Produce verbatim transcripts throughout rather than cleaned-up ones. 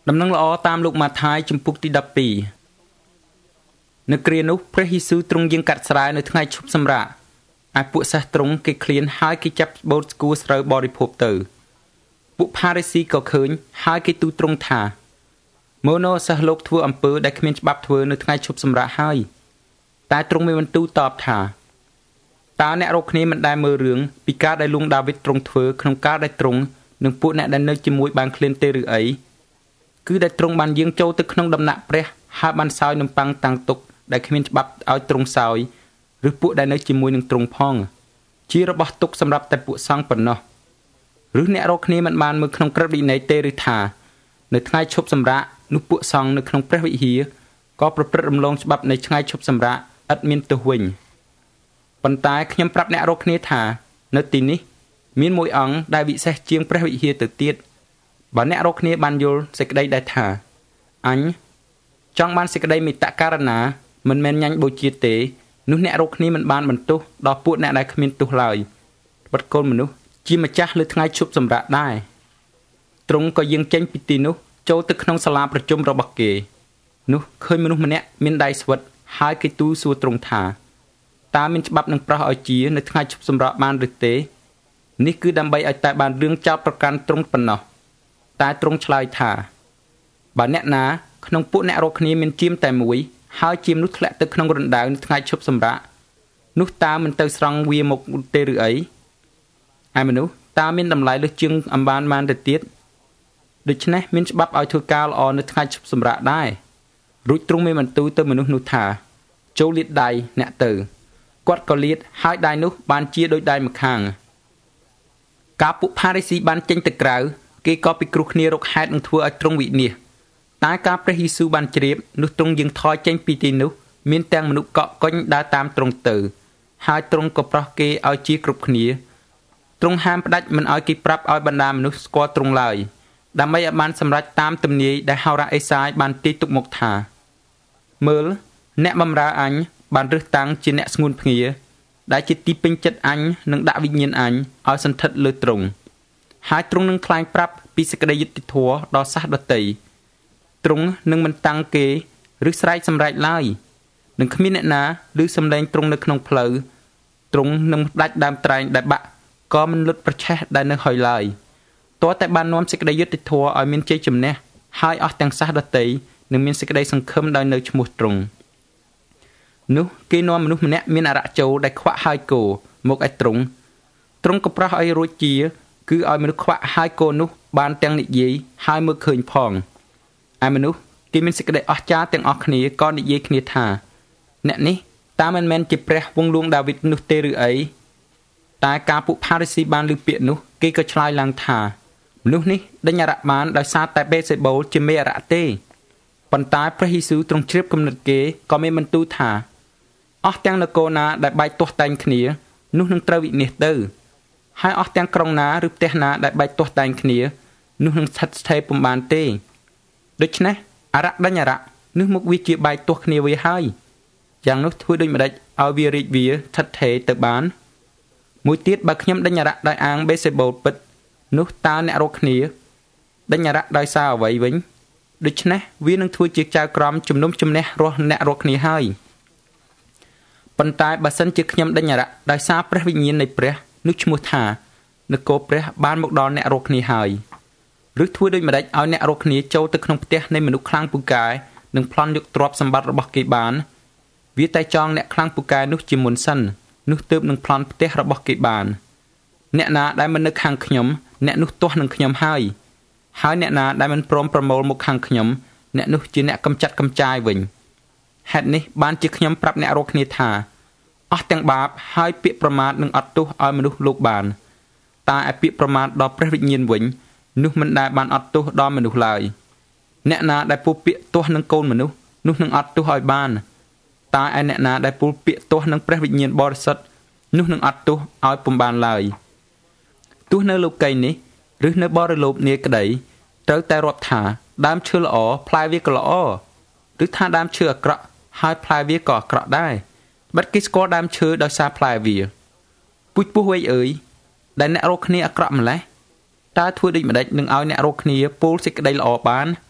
ដំណឹងល្អតាមលោកម៉ាថាយជំពូកទីដប់ពីរនៅគ្រានោះព្រះយេស៊ូវទ្រង់យាងកាត់ស្រែនៅថ្ងៃឈប់សម្រាកឯពួកសិស្សទ្រង់គេឃ្លានហើយគេចាប់បូតស្គួរស្រូវបរិភោគទៅពួកផារីស៊ីក៏ឃើញហើយគេទូលទ្រង់ថាម៉ូណូសិស្សលោកធ្វើអំពើដែលគ្មានច្បាប់ធ្វើនៅថ្ងៃឈប់សម្រាកហើយតែទ្រង់មានបន្ទូលតបថាតើអ្នករកគ្នាមិនដែលមើលរឿងពីការដែលលួងដាវីតទ្រង់ធ្វើក្នុងការដែលទ្រង់និងពួកអ្នកដែលនៅជាមួយបានឃ្លានទេឬអីគឺដែលទ្រង់បានយាងចូលទៅក្នុងដំណាក់ព្រះហើយបានសោយនំប៉័ងតាំងទុកដែលគ្មានច្បាប់ឲ្យទ្រង់សោយឬពួកដែលនៅជាមួយនឹងទ្រង់ផងជារបស់ទុកសម្រាប់តែពួកសង្ឃប៉ុណ្ណោះឬអ្នករកគ្នាមិនបានមើលក្នុងក្រឹតវិន័យទេឬថានៅថ្ងៃឈប់សម្រាកនោះពួកសង្ឃនៅក្នុងព្រះវិហារក៏ប្រព្រឹត្តរំលងច្បាប់នៃថ្ងៃឈប់សម្រាកឥតមានទោសវិញប៉ុន្តែខ្ញុំប្រាប់អ្នករកគ្នាថានៅទីនេះមានមួយអង្គដែលវិសេសជាងព្រះវិហារទៅទៀតបើអ្នករកគ្នាបានយល់សេចក្តីដែលថាអញចង់បានសេចក្តីមេត្តាករណាមិនមែនញ៉ាញ់បូជាទេនោះអ្នករកគ្នាមិនបានបន្ទោសដល់ពួកអ្នកដែលគ្មានទោសឡើយបិទកូនមនុស្សជាម្ចាស់លើថ្ងៃឈប់សម្រាកដែរទ្រង់ក៏យាងចេញពីទីនោះចូលទៅក្នុងសាលាប្រជុំរបស់គេនោះឃើញមនុស្សម្នាក់មានដៃស្វិតហើយគេទូលសួរទ្រង់ថាតើមានច្បាប់នឹងប្រោសឲ្យជានៅថ្ងៃឈប់សម្រាកបានឬទេនេះគឺដើម្បីឲ្យតែបានរឿងចោទប្រកាន់ទ្រង់ប៉ុណ្ណោះតែទ្រង់ឆ្លើយថាបើអ្នកណាក្នុងពួកអ្នករកគ្នាមានជាមតែមួយហើយជាមនោះធ្លាក់ទៅក្នុងរណ្ដៅនៅថ្ងៃឈប់សម្រាកនោះតើមិនទៅស្រង់វាមកទេឬអីឯមនុស្សតើមានតម្លៃលើសជាងអំបានបានទៅទៀតដូច្នេះមានច្បាប់ឲ្យធ្វើការល្អនៅថ្ងៃឈប់សម្រាកដែររួចទ្រង់មានបន្ទូលទៅមនុស្សនោះថាចូលលាតដៃអ្នកទៅគាត់ក៏លាតហើយដៃនោះបានជាដូចដៃម្ខាងការពួកផារីស៊ីបានចេញទៅក្រៅគេក៏ពិគ្រោះគ្នារកហេតុនឹងធ្វើឲ្យទ្រង់វិនាសតែការព្រះយេស៊ូវបានជ្រាបនោះទ្រង់យាងថយចេញពីទីនោះមានទាំងមនុស្សកក់កុញដើរតាមទ្រង់ទៅហើយទ្រង់ក៏ប្រោះគេឲ្យជាគ្រប់គ្នាទ្រង់ហាមផ្ដាច់មិនឲ្យគេប្រាប់ឲ្យបណ្ដាមនុស្សស្គាល់ទ្រង់ឡើយដើម្បីឲ្យបានសម្រេចតាមទំនាយដែលហោរ៉ាអេសាយបានទាយទុកមកថាមើលអ្នកបម្រើអញបានរើសតាំងជាអ្នកស្ងួនភ្ងាដែលជាទីពេញចិត្តអញនឹងដាក់វិញ្ញាណអញឲ្យសន្ធិដ្ឋលើទ្រង់ហើយទ្រង់នឹងថ្លែងប្រាប់ពីសេចក្តីយុត្តិធម៌ដល់សាសដតីទ្រង់នឹងមិនតាំងគេឬស្រែកសម្រែកឡើយនឹងគ្មានអ្នកណាឬសំឡេងទ្រង់នៅក្នុងផ្លូវទ្រង់នឹងដាច់ដើមត្រែងដែលបាក់ក៏មិនលុតប្រឆេះដែលនៅហុយឡើយតើតែបាននាំសេចក្តីយុត្តិធម៌ឲ្យមានជ័យជំនះហើយអស់ទាំងសាសដតីនឹងមានសេចក្តីសង្ឃឹមដោយនៅឈ្មោះទ្រង់នោះគេនាំមនុស្សម្នាក់មានអរៈចូលដែលខ្វាក់ហើយគោមកឲ្យទ្រង់ទ្រង់ក៏ប្រោះឲ្យរួចជាគឺឲ្យមនុស្សខ្វាក់ហើយគោនោះបានទាំងនិយាយហើយមើលឃើញផងឯមនុស្សគេមានសេចក្តីអស្ចារ្យទាំងអស់គ្នាក៏និយាយគ្នាថាអ្នកនេះតើមិនមែនជាព្រះវង្សលួងដាវីតនោះទេឬអីតែការពួកផារីស៊ីបានឮពាក្យនោះគេក៏ឆ្លើយឡើងថាមនុស្សនេះដេញអរៈបានដោយសារតែបេសេបូលជាមេអរៈទេប៉ុន្តែព្រះយេស៊ូវទ្រង់ជ្រាបគំនិតគេក៏មានបន្ទូលថាអស់ទាំងនគរណាដែលបែកទាស់តែងគ្នានោះនឹងត្រូវវិនាសទៅហើយអស់ទាំងក្រុងណាឬផ្ទះណាដែលបែកទាស់តែងគ្នានោះនឹងស្ថិតស្ថេរពុំបានទេដូច្នេះអរៈដេញអរៈនោះមកវាជាបែកទាស់គ្នាវាហើយយ៉ាងនោះធ្វើដូចម្ដេចឲ្យវារីកវាស្ថិតថេរទៅបានមួយទៀតបើខ្ញុំដេញអរៈដោយអាងបេសេបូលពិតនោះតើអ្នករកគ្នាដេញអរៈដោយសារអ្វីវិញដូច្នេះវានឹងធ្វើជាចៅក្រមជំនុំជម្នះរស់អ្នករកគ្នាហើយប៉ុន្តែបើសិនជាខ្ញុំដេញអរៈដោយសារព្រះវិញ្ញាណនៃព្រះនោះឈ្មោះថានគរព្រះបានមកដល់អ្នករកគ្នាហើយឬធ្វើដូចម្ដេចឲ្យអ្នករកគ្នាចូលទៅក្នុងផ្ទះនៃមនុស្សខ្លាំងពូកែនិងប្លន់យកទ្រព្យសម្បត្តិរបស់គេបានវាតែចងអ្នកខ្លាំងពូកែនោះជាមុនសិននោះទើបនឹងប្លន់ផ្ទះរបស់គេបានអ្នកណាដែលមិននៅខាងខ្ញុំអ្នកនោះទាស់នឹងខ្ញុំហើយហើយអ្នកណាដែលមិនព្រមប្រមូលមកខាងខ្ញុំអ្នកនោះជាអ្នកកំចាត់កំចាយវិញហេតុនេះបានជាខ្ញុំប្រាប់អ្នករកគ្នាថាអស់ទាំងបាបហើយពាក្យប្រមាថនឹងអត់ទោសឲ្យមនុស្សលោកបានតែឯពាក្យប្រមាថដល់ព្រះវិញ្ញាណវិញនោះមិនដែលបានអត់ទោសដល់មនុស្សឡើយអ្នកណាដែលពោលពាក្យទាស់នឹងកូនមនុស្សនោះនឹងអត់ទោសឲ្យបានតែឯអ្នកណាដែលពោលពាក្យទាស់នឹងព្រះវិញ្ញាណបរិសុទ្ធនោះនឹងអត់ទោសឲ្យពុំបានឡើយទោះនៅលោកីយ៍នេះឬនៅបរិលោបនាក្តីត្រូវតែរាប់ថាដើមឈើល្អផ្លែវាក៏ល្អឬថាដើមឈើអាក្រក់ហើយផ្លែវាក៏អាក្រក់ដែរបាត់គេស្គាល់ដើមឈើដោយសារផ្លែវាពូជពោះវែកអើយដែលអ្នករកគ្នាអាក្រក់ម្លេះតើធ្វើដូចម្ដេចនឹងឲ្យអ្នករកគ្នាពោលសេចក្តីល្អបាន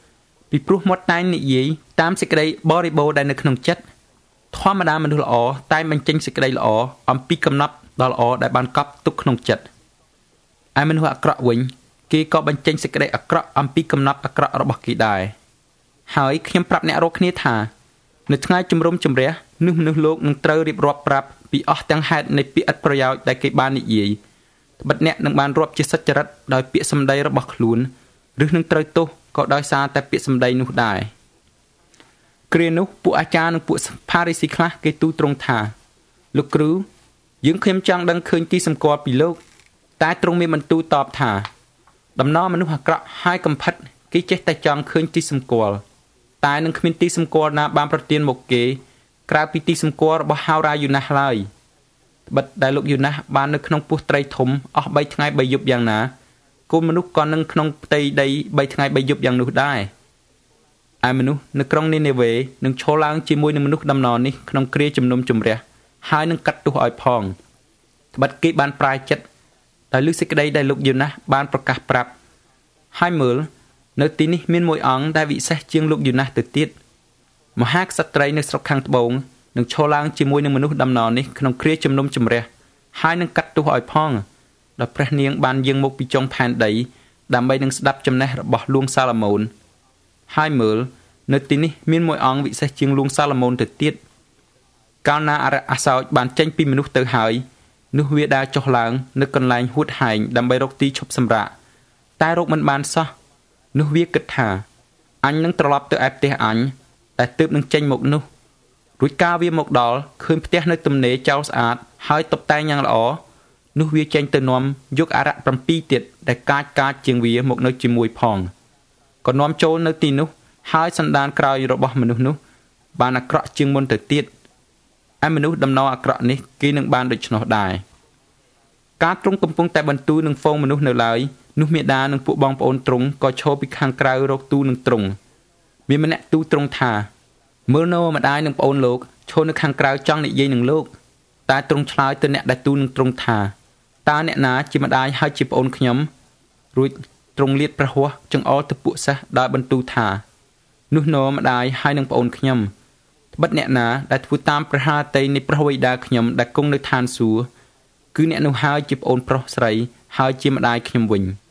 ពីព្រោះមាត់តែងនិយាយតាមសេចក្តីបរិបូរណ៍ដែលនៅក្នុងចិត្តធម្មតាមនុស្សល្អតែងបញ្ចេញសេចក្តីល្អអំពីកំណត់ដ៏ល្អដែលបានកប់ទុកក្នុងចិត្តឯមនុស្សអាក្រក់វិញគេក៏បញ្ចេញសេចក្តីអាក្រក់អំពីកំណត់អាក្រក់របស់គេដែរហើយខ្ញុំប្រាប់អ្នករាល់គ្នាថានៅថ្ងៃជំរុំជម្រះនោះមនុស្សលោកនឹងត្រូវរៀបរាប់ប្រាប់ពីអស់ទាំងហេតុនៃពាក្យឥតប្រយោជន៍ដែលគេបាននិយាយត្បិតអ្នកនឹងបានរាប់ជាសច្ចរិតដោយពាក្យសម្ដីរបស់ខ្លួនឬនឹងត្រូវទោសក៏ដោយសារតែពាក្យសម្ដីនោះដែរគ្រានោះពួកអាចារ្យនិងពួកផារីស៊ីខ្លះគេទូលទ្រង់ថាលោកគ្រូយើងខ្ញុំចង់ដឹងឃើញទីសម្គាល់ពីលោកតែទ្រង់មានបន្ទូលតបថាដំណរមនុស្សអាក្រក់ហើយកំផិតគេចេះតែចង់ឃើញទីសម្គាល់តែនឹងគ្មានទីសម្គាល់ណាបានប្រទានមកគេក្រៅពីទីសម្គាល់របស់ហោរាយូណាស់ឡើយត្បិតដែលលោកយូណាស់បាននៅក្នុងពោះត្រីធំអស់បីថ្ងៃបីយប់យ៉ាងណាកូនមនុស្សក៏នឹងក្នុងផ្ទៃដីបីថ្ងៃបីយប់យ៉ាងនោះដែរឯមនុស្សនៅក្រុងនីនេវេនឹងឈរឡើងជាមួយនឹងមនុស្សដំណរនេះក្នុងគ្រាជំនុំជម្រះហើយនឹងកាត់ទោសឲ្យផងត្បិតគេបានប្រាយចិត្តដោយលើសេចក្តីដែលលោកយូណាស់បានប្រកាសប្រាប់ហើយមើលនៅទីនេះមានមួយអង្គដែលវិសេសជាងលោកយូណាស់ទៅទៀតមហាក្សត្រីនៅស្រុកខាងត្បូងនឹងឈរឡើងជាមួយនឹងមនុស្សដំណរនេះក្នុងគ្រាជំនុំជម្រះហើយនឹងកាត់ទោសឲ្យផងដោយព្រះនាងបានយាងមកពីចុងផែនដីដើម្បីនឹងស្ដាប់ចំណេះរបស់លួងសាឡូមោនហើយមើលនៅទីនេះមានមួយអង្គវិសេសជាងលួងសាឡូមោនទៅទៀតកាលណាអរិយអាសោចបានចេញពីមនុស្សទៅហើយនោះវាដើរចុះឡើងនៅកន្លែងហួតហែងដើម្បីរកទីឈប់សម្រាកតែរកមិនបានសោះនោះវាគិតថាអញនឹងត្រឡប់ទៅឯផ្ទះអញតែទើបនឹងចេញមកនោះរួចកាលវាមកដល់ឃើញផ្ទះនៅទំនេរចោលស្អាតហើយតុបតែងយ៉ាងល្អនោះវាចេញទៅនាំយកអរិយ7ទៀតដែលកាចកាចជាងវាមកនៅជាមួយផងក៏នាំចូលនៅទីនោះហើយសន្តានក្រោយរបស់មនុស្សនោះបានអាក្រក់ជាងមុនទៅទៀតឯមនុស្សដំណរអាក្រក់នេះគេនឹងបានដូច្នោះដែរការទ្រង់កំពុងតែបន្ទូលនឹងហ្វូងមនុស្សនៅឡើយនោះមេដានិងពួកបងប្អូនទ្រង់ក៏ឈរពីខាងក្រៅរកទូលនឹងទ្រង់មានម្នាក់ទូលទ្រង់ថាមើលនៅម្ដាយនិងប្អូនលោកឈរនៅខាងក្រៅចង់និយាយនឹងលោកតែទ្រង់ឆ្លើយទៅអ្នកដែលទូលនឹងទ្រង់ថាតើអ្នកណាជាម្ដាយហើយជាប្អូនខ្ញុំរួចទ្រង់លាតព្រះហស្ថចង្អុលទៅពួកសិស្សដោយបន្ទូលថានោះនៅម្ដាយហើយនឹងប្អូនខ្ញុំត្បិតអ្នកណាដែលធ្វើតាមព្រះハរតីនៃព្រះវេដាខ្ញុំដែលគង់នៅឋានសួគ៌គឺអ្នកនោះហើយជាប្អូនប្រុសស្រីហើយជាម្ដាយខ្ញុំវិញ